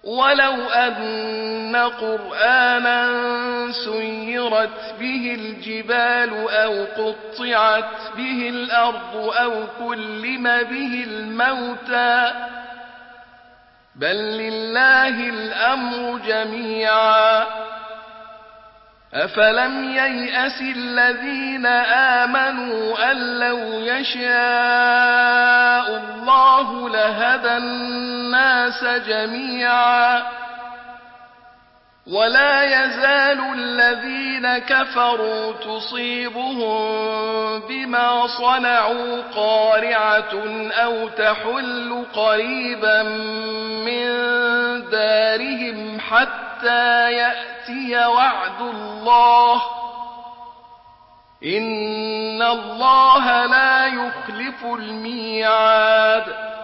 ولو أن قرآنا سيرت به الجبال أو قطعت به الأرض أو كلم به الموتى بل لله الأمر جميعا أفلم ييأس الذين آمنوا أن لو يشاء الله لهدى الناس جميعا ولا يزال الذين كفروا تصيبهم بما صنعوا قارعة أو تحل قريبا من دارهم حتى يأتي وعد الله إن الله لا يخلف الميعاد